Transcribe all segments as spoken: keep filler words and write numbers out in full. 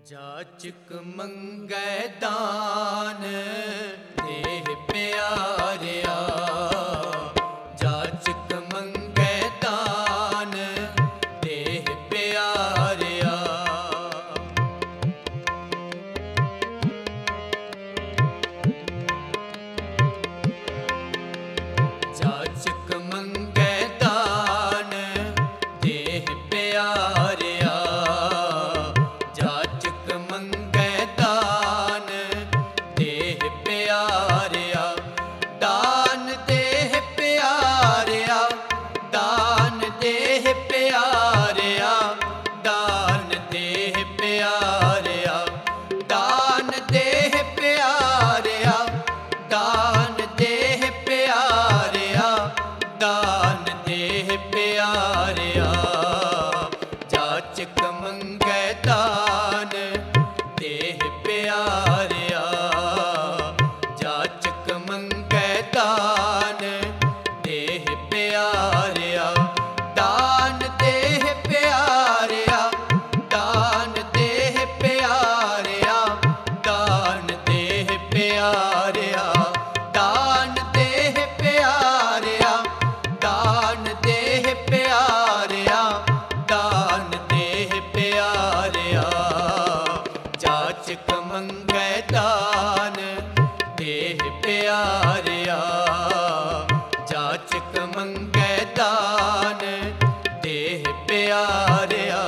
ਜਾਚਕ ਮੰਗੈ ਦਾਨ ਦੇਹ ਪਿਆਰਿਆ, ਜਾਚਕ ਮੰਗੈ ਦਾਨ ਦੇਹ ਪਿਆਰਿਆ। ਜਾਚਕ ਮੰਗੈ ਦਾਨ ਦੇਹ ਪਿਆਰਿਆ, ਜਾਚਕ ਮੰਗੈ ਦਾਨ ਦੇਹ ਪਿਆਰਿਆ। ਦਾਨ ਦੇਹ ਪਿਆਰਿਆ, ਦਾਨ ਦੇਹ ਪਿਆਰਿਆ, ਦਾਨ ਦੇਹ ਪਿਆਰਿਆ, ਦਾਨ ਦੇਹ ਪਿਆਰਿਆ, ਦਾਨ ਦੇਹ ਪਿਆਰਿਆ, ਦਾਨ ਦੇਹ ਪਿਆਰਿਆ। ਜਾਚਕ ਮੰਗੈ ਦਾਨ ਦੇਹ ਪਿਆਰਿਆ, ਜਾਚਕ ਮੰਗੈ ਦਾਨ ਦੇਹ ਪਿਆਰਿਆ। ਦਾਨ ਦੇਹ ਪਿਆਰਿਆ, ਦਾਨ ਦੇਹ ਪਿਆਰਿਆ, ਦਾਨ ਦੇਹ ਪਿਆਰਿਆ, ਦਾਨ ਦੇਹ ਪਿਆਰਿਆ, ਦਾਨ ਦੇਹ ਪਿਆਰਿਆ, ਦਾਨ ਦੇਹ ਪਿਆਰਿਆ। ਜਾਚਕ ਮੰਗੈ ਦਾਨ ਦੇਹ ਪਿਆਰਿਆ, ਜਾਚਕ ਮੰਗੈ ਦਾਨ ਦੇਹ ਪਿਆਰਿਆ।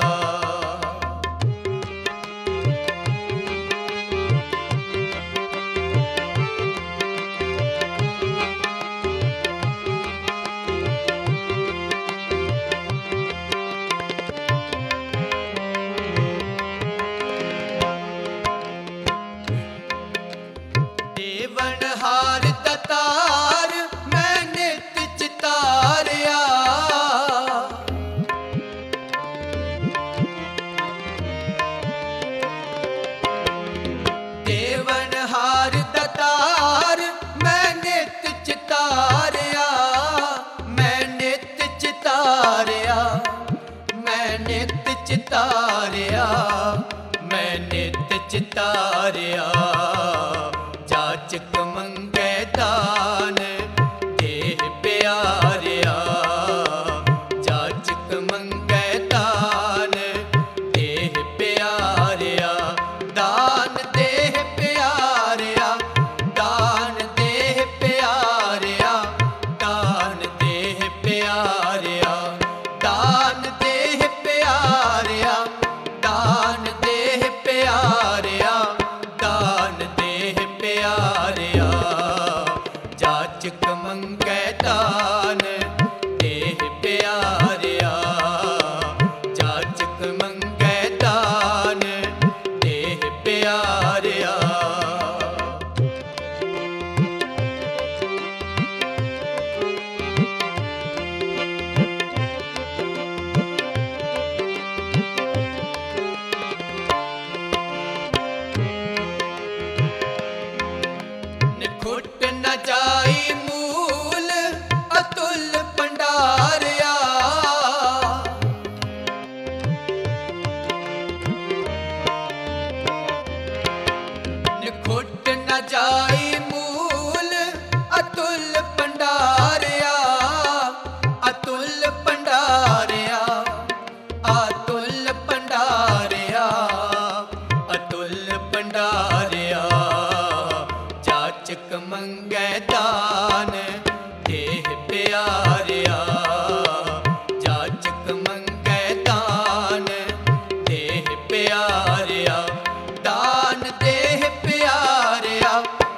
ਦੇਵਨਹਾਰ ਦਾਤਾਰ ਮੈਂ ਨਿਤ ਚਿਤਾਰਿਆ, ਦੇਵਨਹਾਰ ਦਾਤਾਰ ਮੈਂ ਨਿਤ ਚਿਤਾਰਿਆ, ਮੈਂ ਨਿਤ ਚਿਤਾਰਿਆ, ਮੈਂ ਨਿਤ ਚਿਤਾਰਿਆ, ਮੈਂ ਨਿਤ ਚਿਤਾਰਿਆ। ਜਾਚਕ ਮੰਗੈ ਦਾਨ ਦੇਹ ਪਿਆਰਿਆ, ਜਾਚਕ ਮੰਗੈ ਦਾਨ ਦੇਹ ਪਿਆਰਿਆ। ਦਾਨ ਦੇਹ ਪਿਆਰਿਆ, ਦਾਨ ਦੇਹ ਪਿਆਰਿਆ, ਦਾਨ ਦੇਹ ਪਿਆਰਿਆ, ਦਾਨ ਦੇਹ ਪਿਆਰਿਆ, ਦਾਨ ਦੇਹ ਪਿਆਰਿਆ, ਦਾਨ ਦੇਹ ਪਿਆਰਿਆ। ਜਾਚਕ ਮੰਗੈ ਦਾਨ ਦੇਹ ਪਿਆਰਿਆ, ਜਾਚਕ ਮੰਗੈ ਦਾਨ ਦੇਹ ਪਿਆਰਿਆ। ਨਿਖੁੱਟ ਨ ਜਾਈ ਮੂਲ ਅਤੁਲ ਭੰਡਾਰਿਆ, ਨਿਖੁੱਟ ਨ ਜਾਈ ਮੂਲ ਅਤੁਲ ਭੰਡਾਰਿਆ, ਅਤੁਲ ਭੰਡਾਰਿਆ, ਅਤੁਲ ਭੰਡਾਰਿਆ, ਅਤੁਲ ਭੰਡਾਰਿਆ। ਜਾਚਕ ਮੰਗੈ ਦਾਨ ਦੇਹ ਪਿਆਰਿਆ, ਜਾਚਕ ਮੰਗੈ ਦਾਨ ਦੇਹ ਪਿਆਰਿਆ। ਦਾਨ ਦੇਹ ਪਿਆਰਿਆ,